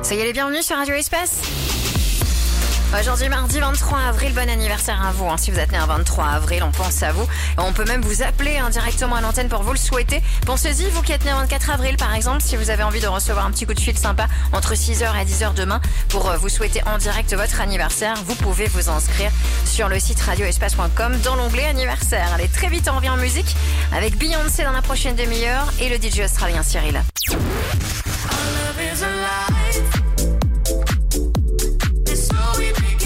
Soyez les bienvenus sur Radio Espace. Aujourd'hui, mardi 23 avril, bon anniversaire à vous. Si vous êtes né un 23 avril, on pense à vous. On peut même vous appeler directement à l'antenne pour vous le souhaiter. Pensez-y, vous qui êtes né un 24 avril par exemple, si vous avez envie de recevoir un petit coup de fil sympa entre 6h et 10h demain pour vous souhaiter en direct votre anniversaire, vous pouvez vous inscrire sur le site radioespace.com dans l'onglet anniversaire. Allez, très vite, on revient en musique avec Beyoncé dans la prochaine demi-heure et le DJ australien Cyril.